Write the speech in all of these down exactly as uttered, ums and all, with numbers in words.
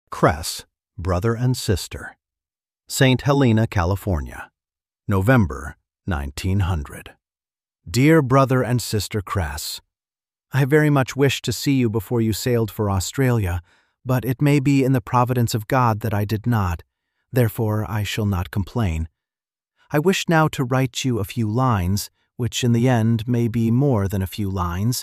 Cress, Brother and Sister. Saint Helena, California, November nineteen hundred. Dear Brother and Sister Cress, I very much wished to see you before you sailed for Australia, but it may be in the providence of God that I did not, therefore I shall not complain. I wish now to write you a few lines, which in the end may be more than a few lines.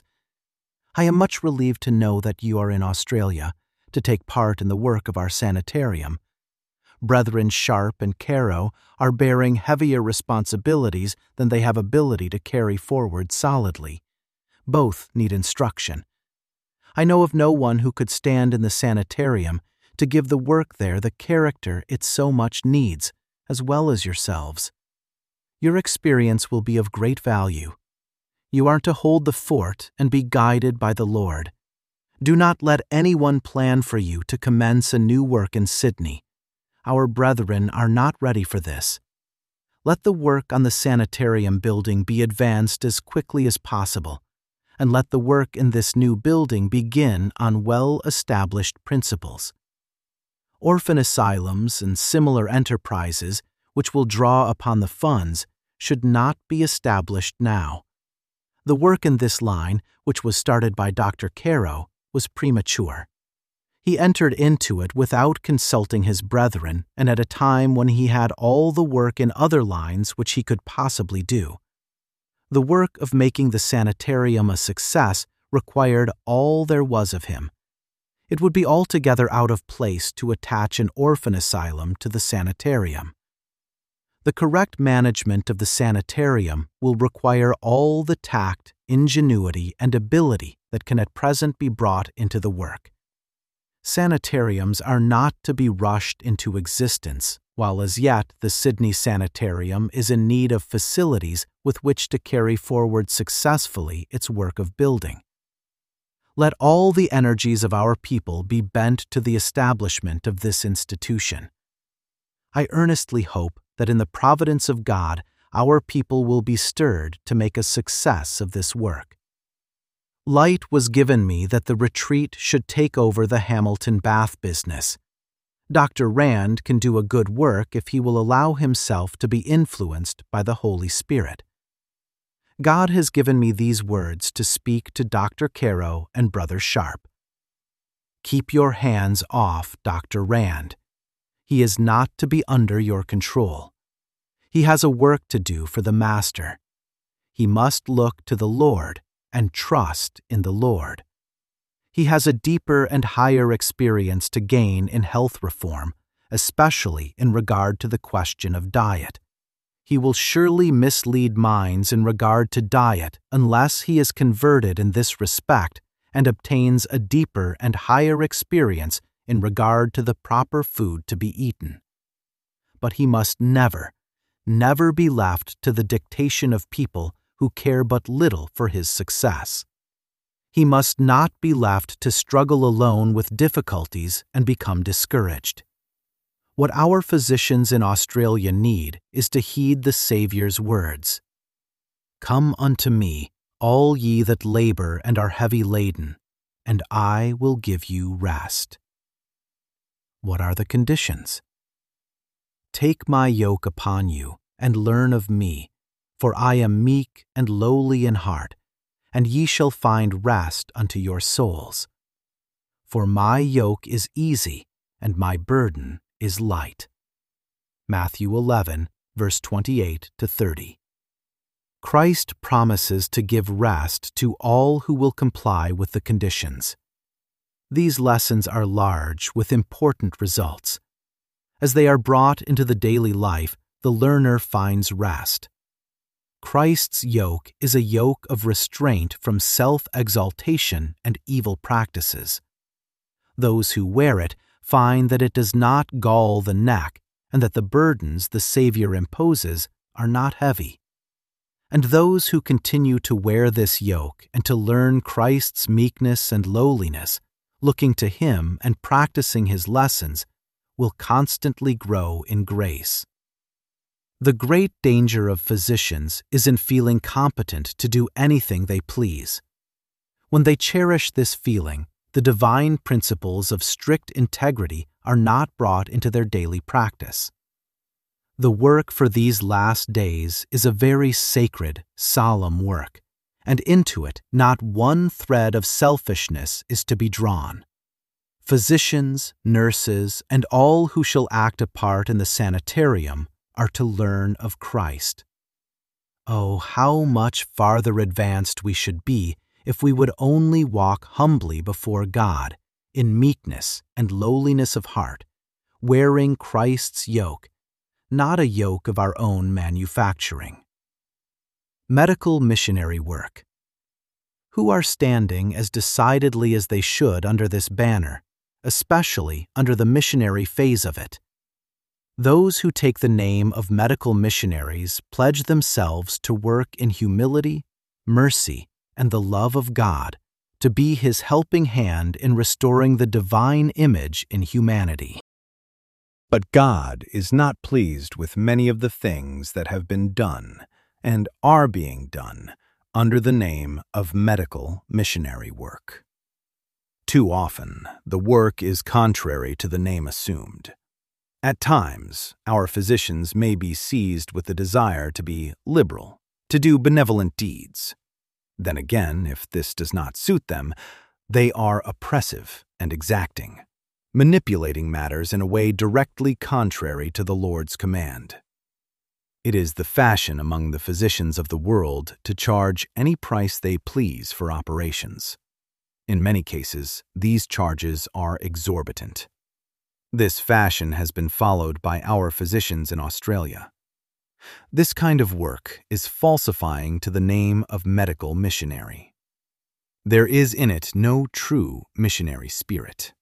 I am much relieved to know that you are in Australia, to take part in the work of our sanitarium. Brethren Sharp and Caro are bearing heavier responsibilities than they have ability to carry forward solidly. Both need instruction. I know of no one who could stand in the sanitarium to give the work there the character it so much needs, as well as yourselves. Your experience will be of great value. You are to hold the fort and be guided by the Lord. Do not let anyone plan for you to commence a new work in Sydney. Our brethren are not ready for this. Let the work on the sanitarium building be advanced as quickly as possible, and let the work in this new building begin on well-established principles. Orphan asylums and similar enterprises, which will draw upon the funds, should not be established now. The work in this line, which was started by Doctor Caro, was premature. He entered into it without consulting his brethren and at a time when he had all the work in other lines which he could possibly do. The work of making the sanitarium a success required all there was of him. It would be altogether out of place to attach an orphan asylum to the sanitarium. The correct management of the sanitarium will require all the tact, ingenuity, and ability that can at present be brought into the work. Sanitariums are not to be rushed into existence, while as yet the Sydney Sanitarium is in need of facilities with which to carry forward successfully its work of building. Let all the energies of our people be bent to the establishment of this institution. I earnestly hope that in the providence of God, our people will be stirred to make a success of this work. Light was given me that the retreat should take over the Hamilton bath business. Doctor Rand can do a good work if he will allow himself to be influenced by the Holy Spirit. God has given me these words to speak to Doctor Caro and Brother Sharp. Keep your hands off Doctor Rand. He is not to be under your control. He has a work to do for the Master. He must look to the Lord and trust in the Lord. He has a deeper and higher experience to gain in health reform, especially in regard to the question of diet. He will surely mislead minds in regard to diet unless he is converted in this respect and obtains a deeper and higher experience in regard to the proper food to be eaten. But he must never, never be left to the dictation of people who care but little for his success. He must not be left to struggle alone with difficulties and become discouraged. What our physicians in Australia need is to heed the Saviour's words. Come unto me, all ye that labor and are heavy laden, and I will give you rest. What are the conditions? Take my yoke upon you, and learn of me, for I am meek and lowly in heart, and ye shall find rest unto your souls. For my yoke is easy, and my burden is light. Matthew eleven, verse twenty-eight to thirty. Christ promises to give rest to all who will comply with the conditions. These lessons are large with important results. As they are brought into the daily life, the learner finds rest. Christ's yoke is a yoke of restraint from self-exaltation and evil practices. Those who wear it find that it does not gall the neck and that the burdens the Savior imposes are not heavy. And those who continue to wear this yoke and to learn Christ's meekness and lowliness, looking to Him and practicing His lessons, will constantly grow in grace. The great danger of physicians is in feeling competent to do anything they please. When they cherish this feeling, the divine principles of strict integrity are not brought into their daily practice. The work for these last days is a very sacred, solemn work, and into it not one thread of selfishness is to be drawn. Physicians, nurses, and all who shall act a part in the sanitarium are to learn of Christ. Oh, how much farther advanced we should be if we would only walk humbly before God, in meekness and lowliness of heart, wearing Christ's yoke, not a yoke of our own manufacturing. Medical missionary work. Who are standing as decidedly as they should under this banner, especially under the missionary phase of it? Those who take the name of medical missionaries pledge themselves to work in humility, mercy, and the love of God, to be His helping hand in restoring the divine image in humanity. But God is not pleased with many of the things that have been done and are being done under the name of medical missionary work. Too often, the work is contrary to the name assumed. At times, our physicians may be seized with the desire to be liberal, to do benevolent deeds. Then again, if this does not suit them, they are oppressive and exacting, manipulating matters in a way directly contrary to the Lord's command. It is the fashion among the physicians of the world to charge any price they please for operations. In many cases, these charges are exorbitant. This fashion has been followed by our physicians in Australia. This kind of work is falsifying to the name of medical missionary. There is in it no true missionary spirit.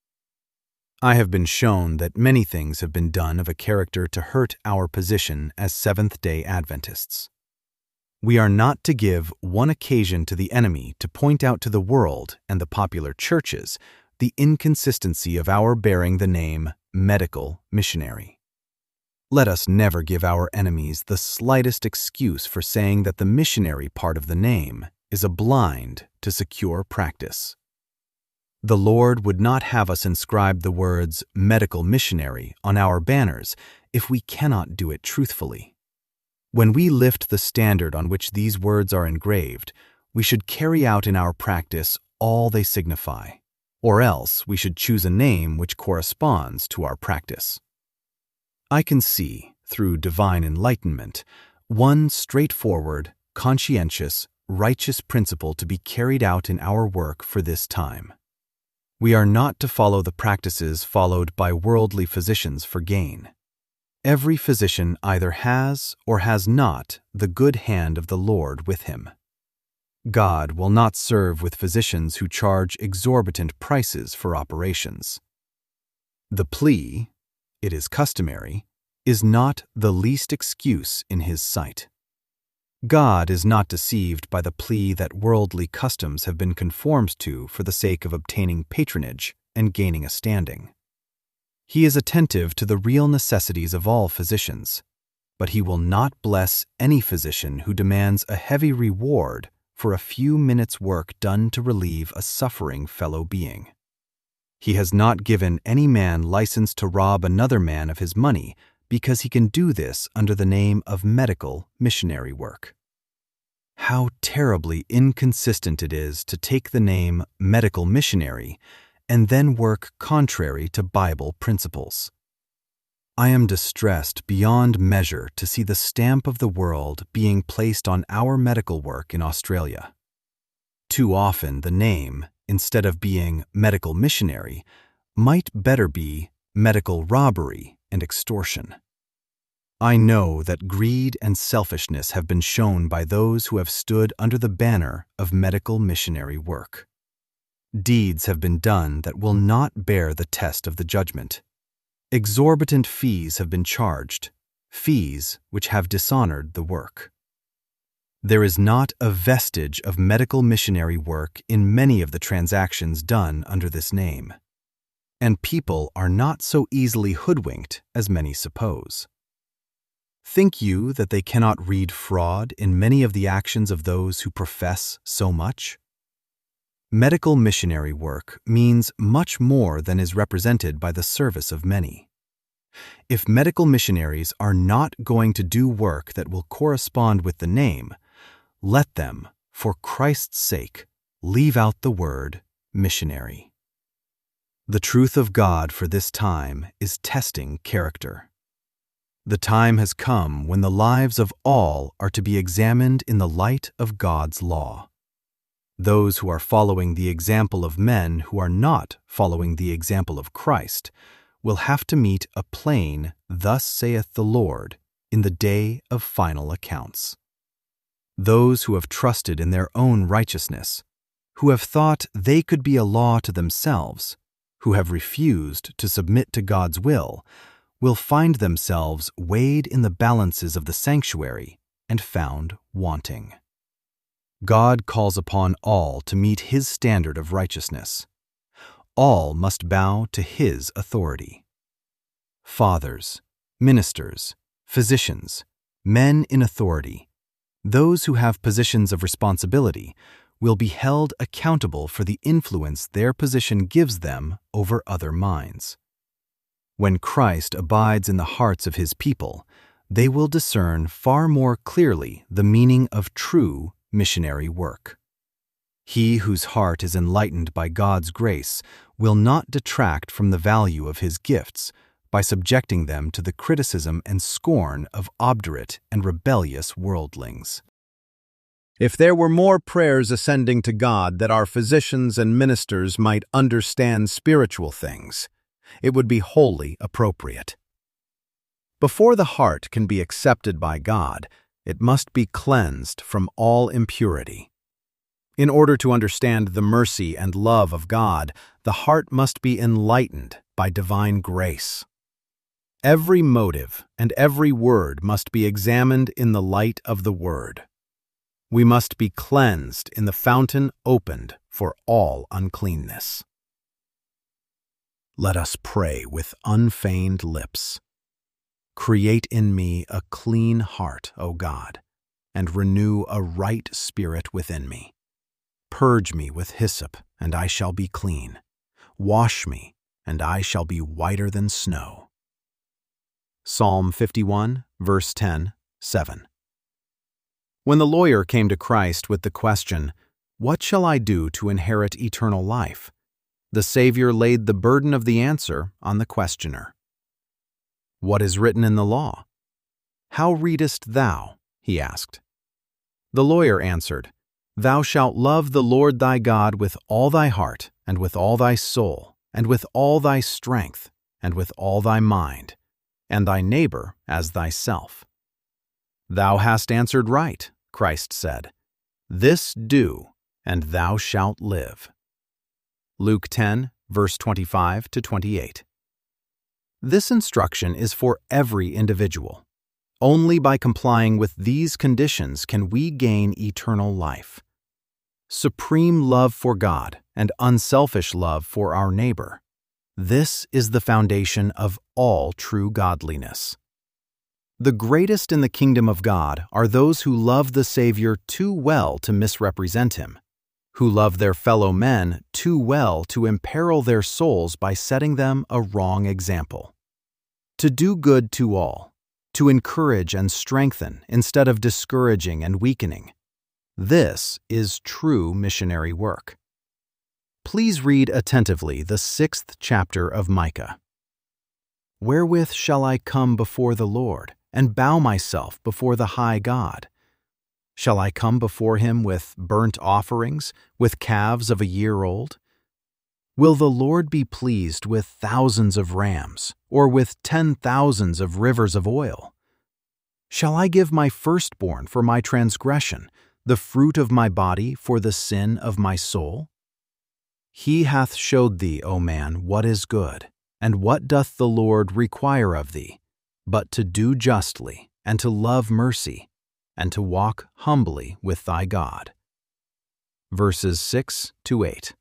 I have been shown that many things have been done of a character to hurt our position as Seventh-day Adventists. We are not to give one occasion to the enemy to point out to the world and the popular churches the inconsistency of our bearing the name medical missionary. Let us never give our enemies the slightest excuse for saying that the missionary part of the name is a blind to secure practice. The Lord would not have us inscribe the words medical missionary on our banners if we cannot do it truthfully. When we lift the standard on which these words are engraved, we should carry out in our practice all they signify, or else we should choose a name which corresponds to our practice. I can see, through divine enlightenment, one straightforward, conscientious, righteous principle to be carried out in our work for this time. We are not to follow the practices followed by worldly physicians for gain. Every physician either has or has not the good hand of the Lord with him. God will not serve with physicians who charge exorbitant prices for operations. The plea, "It is customary," is not the least excuse in His sight. God is not deceived by the plea that worldly customs have been conformed to for the sake of obtaining patronage and gaining a standing. He is attentive to the real necessities of all physicians, but He will not bless any physician who demands a heavy reward for a few minutes' work done to relieve a suffering fellow being. He has not given any man license to rob another man of his money because he can do this under the name of medical missionary work. How terribly inconsistent it is to take the name medical missionary and then work contrary to Bible principles. I am distressed beyond measure to see the stamp of the world being placed on our medical work in Australia. Too often the name, instead of being medical missionary, might better be medical robbery and extortion. I know that greed and selfishness have been shown by those who have stood under the banner of medical missionary work. Deeds have been done that will not bear the test of the judgment. Exorbitant fees have been charged, fees which have dishonored the work. There is not a vestige of medical missionary work in many of the transactions done under this name, and people are not so easily hoodwinked as many suppose. Think you that they cannot read fraud in many of the actions of those who profess so much? Medical missionary work means much more than is represented by the service of many. If medical missionaries are not going to do work that will correspond with the name, let them, for Christ's sake, leave out the word missionary. The truth of God for this time is testing character. The time has come when the lives of all are to be examined in the light of God's law. Those who are following the example of men who are not following the example of Christ will have to meet a plain, "Thus saith the Lord," in the day of final accounts. Those who have trusted in their own righteousness, who have thought they could be a law to themselves, who have refused to submit to God's will, will find themselves weighed in the balances of the sanctuary and found wanting. God calls upon all to meet His standard of righteousness. All must bow to His authority. Fathers, ministers, physicians, men in authority, those who have positions of responsibility will be held accountable for the influence their position gives them over other minds. When Christ abides in the hearts of His people, they will discern far more clearly the meaning of true missionary work. He whose heart is enlightened by God's grace will not detract from the value of His gifts by subjecting them to the criticism and scorn of obdurate and rebellious worldlings. If there were more prayers ascending to God that our physicians and ministers might understand spiritual things, it would be wholly appropriate. Before the heart can be accepted by God, it must be cleansed from all impurity. In order to understand the mercy and love of God, the heart must be enlightened by divine grace. Every motive and every word must be examined in the light of the Word. We must be cleansed in the fountain opened for all uncleanness. Let us pray with unfeigned lips. Create in me a clean heart, O God, and renew a right spirit within me. Purge me with hyssop, and I shall be clean. Wash me, and I shall be whiter than snow. Psalm fifty-one, verse ten, seven. When the lawyer came to Christ with the question, "What shall I do to inherit eternal life?" the Savior laid the burden of the answer on the questioner. "What is written in the law? How readest thou?" he asked. The lawyer answered, "Thou shalt love the Lord thy God with all thy heart, and with all thy soul, and with all thy strength, and with all thy mind, and thy neighbor as thyself." "Thou hast answered right," Christ said. "This do, and thou shalt live." Luke ten, verse twenty-five to twenty-eight. This instruction is for every individual. Only by complying with these conditions can we gain eternal life. Supreme love for God and unselfish love for our neighbor. This is the foundation of all true godliness. The greatest in the kingdom of God are those who love the Savior too well to misrepresent Him, who love their fellow men too well to imperil their souls by setting them a wrong example. To do good to all, to encourage and strengthen instead of discouraging and weakening. This is true missionary work. Please read attentively the sixth chapter of Micah. "Wherewith shall I come before the Lord, and bow myself before the high God? Shall I come before Him with burnt offerings, with calves of a year old? Will the Lord be pleased with thousands of rams, or with ten thousands of rivers of oil? Shall I give my firstborn for my transgression, the fruit of my body for the sin of my soul? He hath showed thee, O man, what is good, and what doth the Lord require of thee, but to do justly, and to love mercy, and to walk humbly with thy God." Verses six to eight.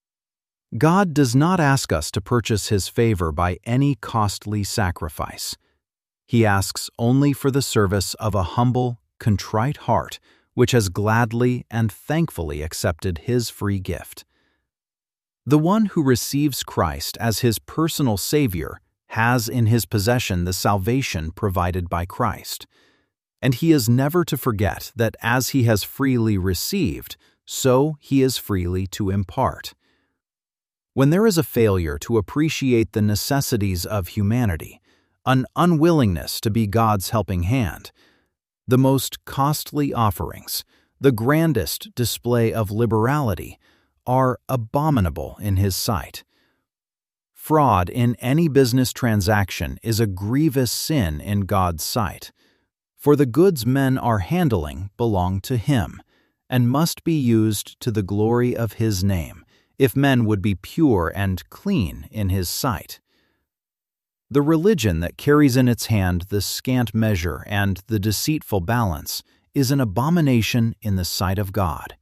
God does not ask us to purchase His favor by any costly sacrifice. He asks only for the service of a humble, contrite heart which has gladly and thankfully accepted His free gift. The one who receives Christ as his personal Savior has in his possession the salvation provided by Christ, and he is never to forget that as he has freely received, so he is freely to impart. When there is a failure to appreciate the necessities of humanity, an unwillingness to be God's helping hand, the most costly offerings, the grandest display of liberality, are abominable in his sight. Fraud in any business transaction is a grievous sin in God's sight, for the goods men are handling belong to him, and must be used to the glory of his name, if men would be pure and clean in his sight. The religion that carries in its hand the scant measure and the deceitful balance is an abomination in the sight of God.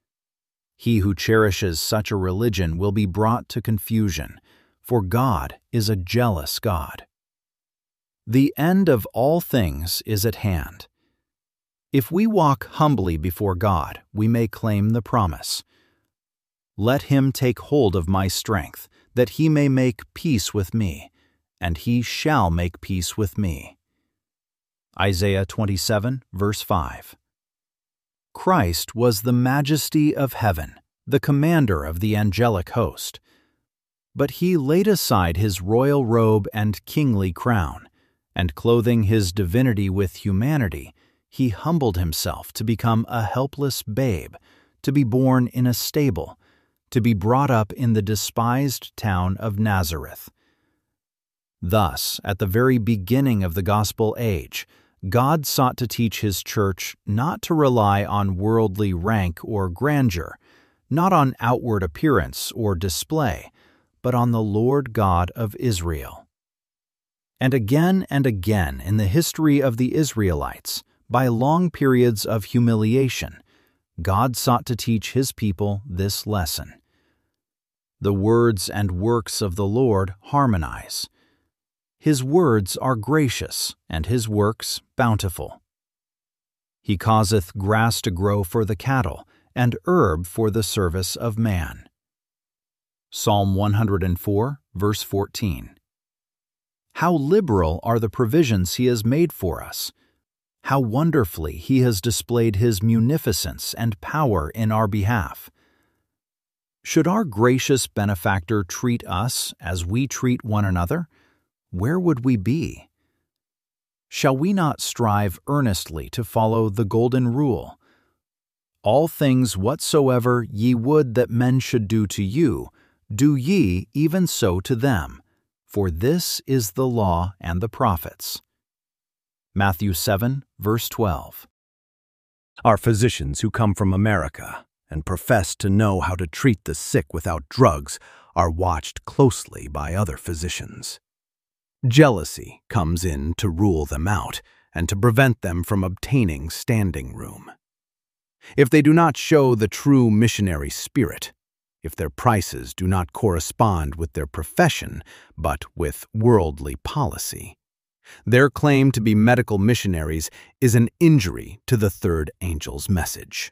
He who cherishes such a religion will be brought to confusion, for God is a jealous God. The end of all things is at hand. If we walk humbly before God, we may claim the promise. Let him take hold of my strength, that he may make peace with me, and he shall make peace with me. Isaiah twenty-seven, verse five. Christ was the majesty of heaven, the commander of the angelic host. But he laid aside his royal robe and kingly crown, and clothing his divinity with humanity, he humbled himself to become a helpless babe, to be born in a stable, to be brought up in the despised town of Nazareth. Thus, at the very beginning of the gospel age, God sought to teach his church not to rely on worldly rank or grandeur, not on outward appearance or display, but on the Lord God of Israel. And again and again in the history of the Israelites, by long periods of humiliation, God sought to teach his people this lesson. The words and works of the Lord harmonize. His words are gracious, and his works bountiful. He causeth grass to grow for the cattle, and herb for the service of man. Psalm one hundred four, verse fourteen. How liberal are the provisions he has made for us! How wonderfully he has displayed his munificence and power in our behalf! Should our gracious benefactor treat us as we treat one another, where would we be? Shall we not strive earnestly to follow the golden rule? All things whatsoever ye would that men should do to you, do ye even so to them, for this is the law and the prophets. Matthew seven, verse twelve. Our physicians who come from America and profess to know how to treat the sick without drugs are watched closely by other physicians. Jealousy comes in to rule them out and to prevent them from obtaining standing room. If they do not show the true missionary spirit, if their prices do not correspond with their profession but with worldly policy, their claim to be medical missionaries is an injury to the third angel's message.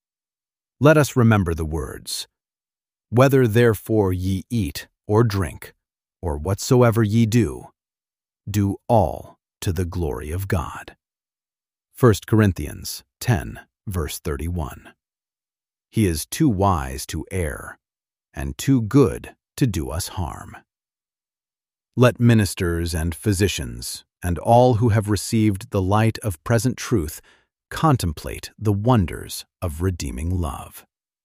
Let us remember the words, "Whether therefore ye eat or drink, or whatsoever ye do, do all to the glory of God." First Corinthians ten, verse thirty-one. He is too wise to err, and too good to do us harm. Let ministers and physicians, and all who have received the light of present truth, contemplate the wonders of redeeming love.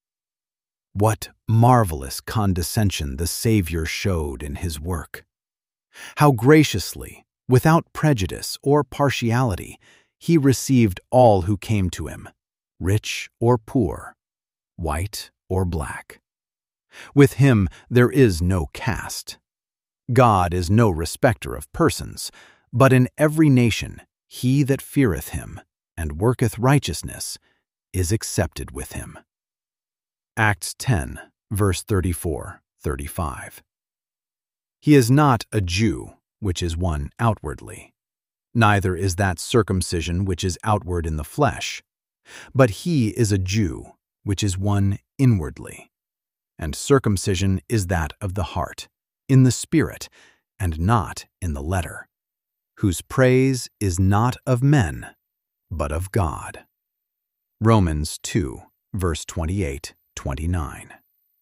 What marvelous condescension the Savior showed in his work! How graciously, without prejudice or partiality, he received all who came to him, rich or poor, white or black. With him there is no caste. God is no respecter of persons, but in every nation he that feareth him and worketh righteousness is accepted with him. Acts ten, verse thirty-four, thirty-five. He is not a Jew, which is one outwardly, neither is that circumcision which is outward in the flesh, but he is a Jew, which is one inwardly, and circumcision is that of the heart, in the spirit, and not in the letter, whose praise is not of men, but of God. Romans two, verse twenty-eight, twenty-nine.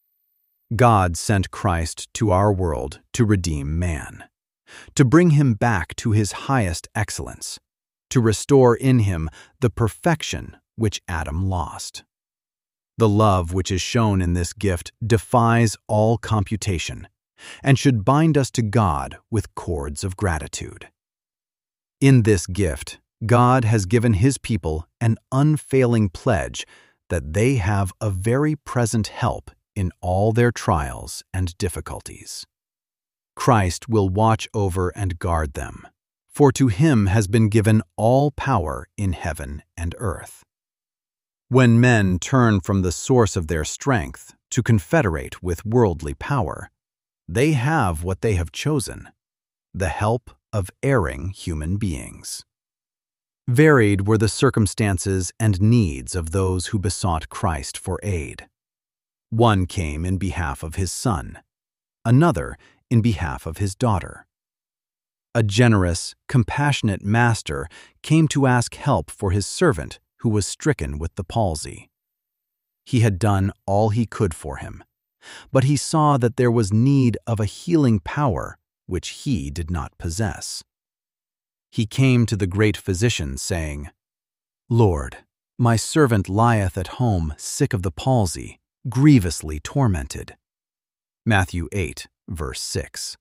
God sent Christ to our world to redeem man, to bring him back to his highest excellence, to restore in him the perfection which Adam lost. The love which is shown in this gift defies all computation and should bind us to God with cords of gratitude. In this gift, God has given his people an unfailing pledge that they have a very present help in all their trials and difficulties. Christ will watch over and guard them, for to him has been given all power in heaven and earth. When men turn from the source of their strength to confederate with worldly power, they have what they have chosen, the help of erring human beings. Varied were the circumstances and needs of those who besought Christ for aid. One came in behalf of his son, another in behalf of his daughter. A generous, compassionate master came to ask help for his servant who was stricken with the palsy. He had done all he could for him, but he saw that there was need of a healing power which he did not possess. He came to the great physician, saying, "Lord, my servant lieth at home sick of the palsy, grievously tormented." Matthew eight, verse six.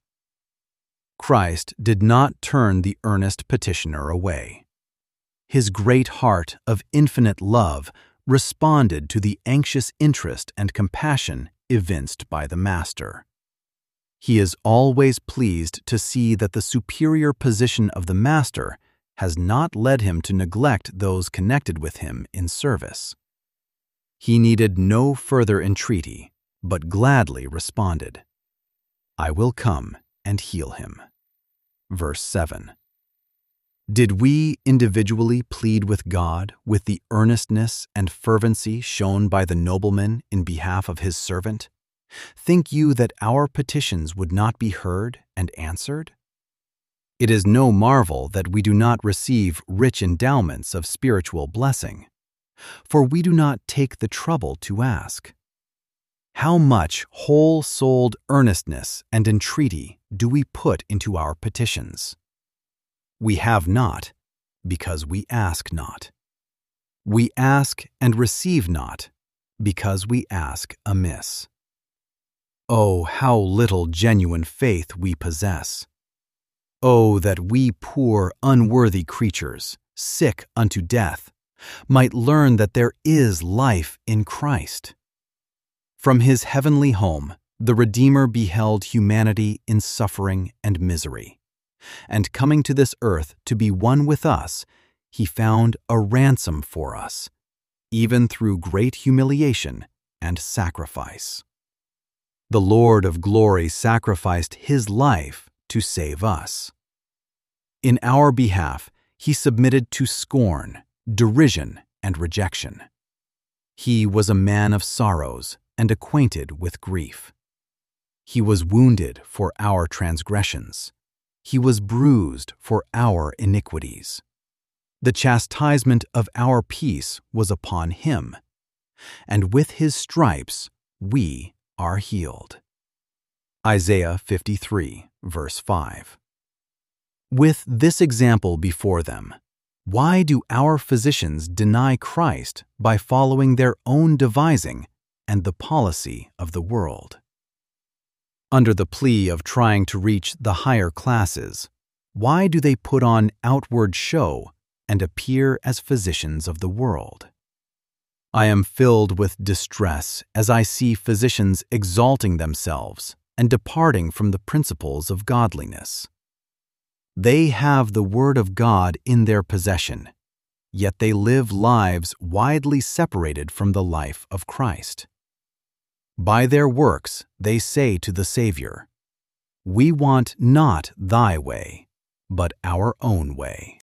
Christ did not turn the earnest petitioner away. His great heart of infinite love responded to the anxious interest and compassion evinced by the Master. He is always pleased to see that the superior position of the Master has not led him to neglect those connected with him in service. He needed no further entreaty, but gladly responded, "I will come and heal him." Verse seven. Did we individually plead with God with the earnestness and fervency shown by the nobleman in behalf of his servant? Think you that our petitions would not be heard and answered? It is no marvel that we do not receive rich endowments of spiritual blessing, for we do not take the trouble to ask. How much whole-souled earnestness and entreaty do we put into our petitions? We have not, because we ask not. We ask and receive not, because we ask amiss. Oh, how little genuine faith we possess! Oh, that we poor, unworthy creatures, sick unto death, might learn that there is life in Christ. From his heavenly home, the Redeemer beheld humanity in suffering and misery, and coming to this earth to be one with us, he found a ransom for us, even through great humiliation and sacrifice. The Lord of glory sacrificed his life to save us. In our behalf, he submitted to scorn, derision, and rejection. He was a man of sorrows and acquainted with grief. He was wounded for our transgressions. He was bruised for our iniquities. The chastisement of our peace was upon him, and with his stripes we are healed. Isaiah fifty-three, verse five. With this example before them, why do our physicians deny Christ by following their own devising and the policy of the world? Under the plea of trying to reach the higher classes, why do they put on outward show and appear as physicians of the world? I am filled with distress as I see physicians exalting themselves and departing from the principles of godliness. They have the Word of God in their possession, yet they live lives widely separated from the life of Christ. By their works they say to the Savior, "We want not thy way, but our own way."